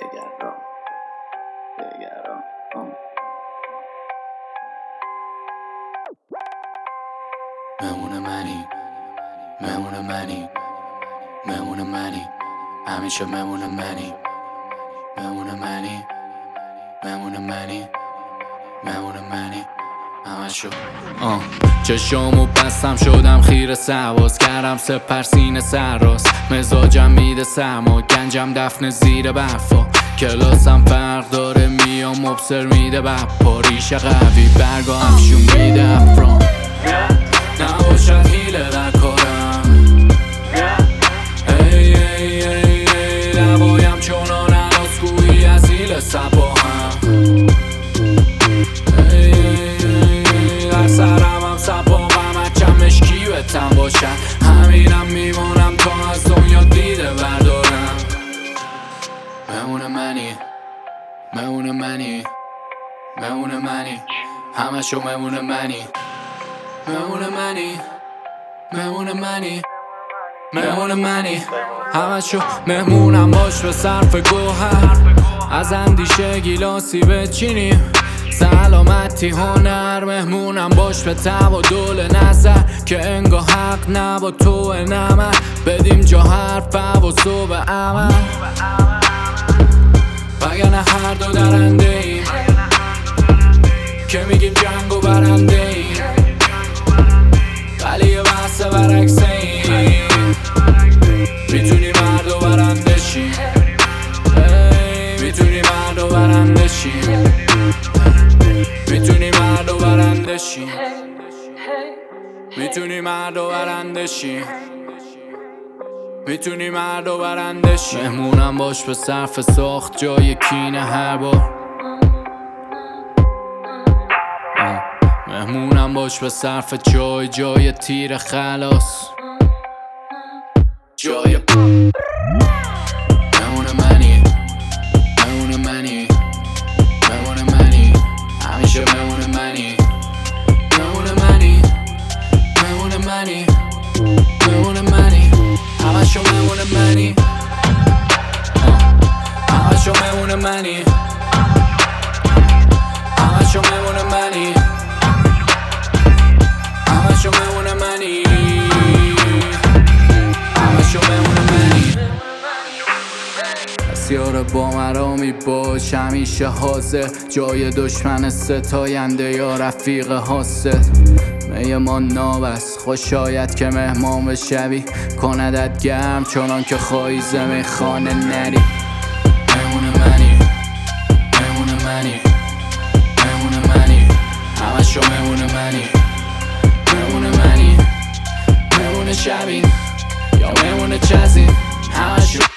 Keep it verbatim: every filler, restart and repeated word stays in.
دگران دگران مهمون منی مهمون منی مهمون منی همیشه مهمون منی مهمون منی مهمون منی مهمون منی همشو آه چشامو بستم شدم خیره سواز کردم سپر سینه سراست مزاجم میده سرما گنجم دفن زیر برفا کلاسم فرق داره میام مبصر میده بپا ریشه قوی برگا افشون میده افران نباشد هیله در کارم ای ای ای ای لبایم چونان علاز گویی از هیل سباهم ای ای ای در سرم هم سباهم هرچم مشکی بتم باشد همینم میمونم تا از دنیا دیده بردارم مهمون منی مهمون منی مهمون منی همشو مهمون منی مهمون منی مهمون منی مهمون منی همشو مهمونم باش به صرف گوهر از اندیشه گیلاسی بچینیم سلامتی هنر مهمونم باش به تبادل نظر که انگاه حق نبا تو نمر بدیم جا حرف و صبح عمل وگرنه هر دو درنده ایم که میگیم جنگ و برنده ایم ولی یه بحث برعکسه ایم میتونی مرد و برنده شیم میتونی مرد و برنده شیم میتونی مرد و برنده شیم میتونی مرد و برنده شیم میتونی مرد و برنده شیم مهمونم باش به صرف ساخت جای کینه هر بار مهمونم باش به صرف جای جای تیر خلاص جای مهمون منی مهمون منی مهمون منی همیشه مهمون منی مهمون منی مهمون منی مهمون منی همشو مهمون منی همشو مهمون منی همشو مهمون منی همشو مهمون منی همشو مهمون منی بسیار با مرامی باش همیشه حاضر جای دشمن ستاینده یا رفیق حاسد می ما نابست خوش آید که مهمان بشوی کندت گرم چنان که خواهی زمین خانه نری مهمون منی مهمون منی مهمون منی همشو مهمون منی مهمون منی مهمون شبین یا مهمون چزین همشو